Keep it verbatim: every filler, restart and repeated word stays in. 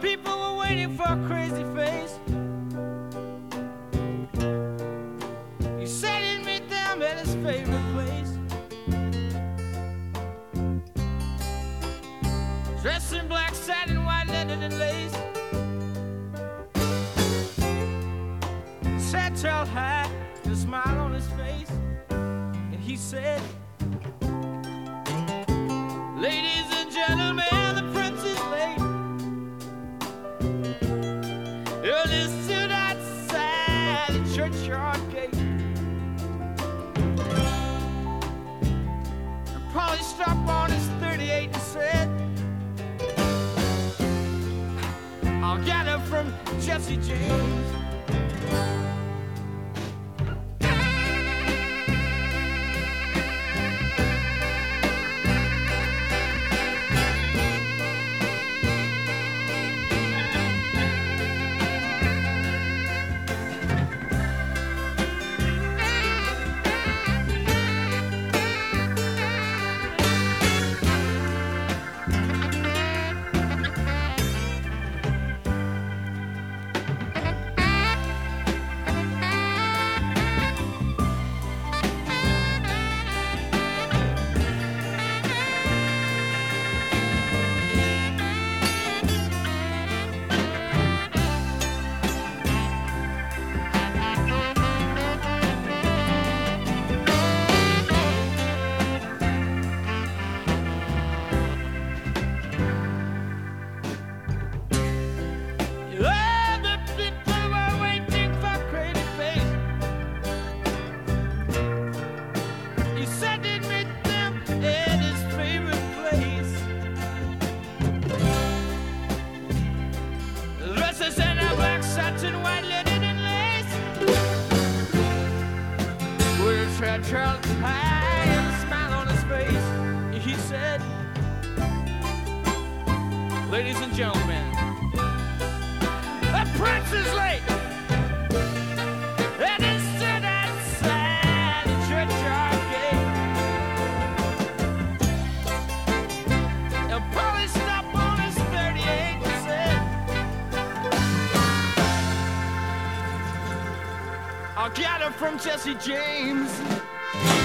People were waiting for a crazy face. He said he'd meet them at his favorite place. Dressed in black satin, white linen and lace. Sat tall high, with a smile on his face. And he said, ladies and gentlemen, the prince is late. Early stood outside the churchyard gate. And Polly stopped on his thirty-eight and said, I'll get her from Jesse James. Charles high and a smile on his face. He said, ladies and gentlemen, the prince is late. And he stood outside the churchyard gate. And Polly stopped on his thirty-eight and said, I'll get her from Jesse James.